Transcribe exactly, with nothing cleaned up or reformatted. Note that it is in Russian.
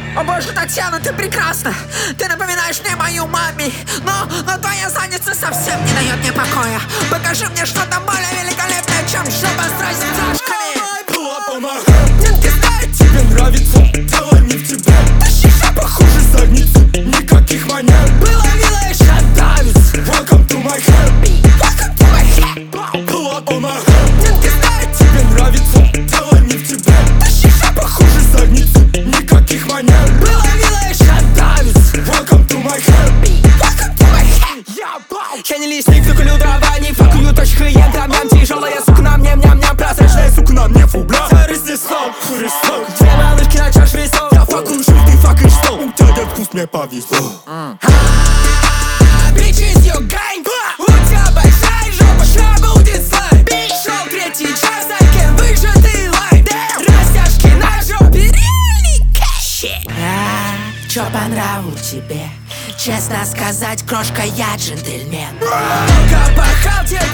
О боже, Татьяна, ты прекрасна. Ты напоминаешь мне мою маме. Но, но твоя задница совсем не дает мне покоя. Покажи мне что-то более великолепное, чем шоба с растяжками. Детки, знают, тебе нравится. Дело не в тебе. Тащи же похуже задницу. Никаких манер. Было милое, шатавец. Welcome to my head. Welcome to my head. Pull up on my head. Детки, знают, тебе нравится. Дело не в тебе. Тащи же похуже задницу. Никаких манер. Было милое, шатавец. Welcome to my head. Welcome to my head. Я не лишник, выкулю дрова, не факую точь клиентам. Ням тяжелая сука на мне, ням-ням, прозрачная сука на мне, фу, бля. Разнесло, христок. Две малышки на чаш весов. Я факую, что ты факаешь, что у тебя нет вкус, мне повезло. Bitches, you gang. У тебя большая жопа, что будет слайм. Шел третий час, таким выжатый лайм. Растяжки на жопе, реальный кэши. А, чё по нраву тебе? Честно сказать, крошка, я джентльмен. Много пахал, тебе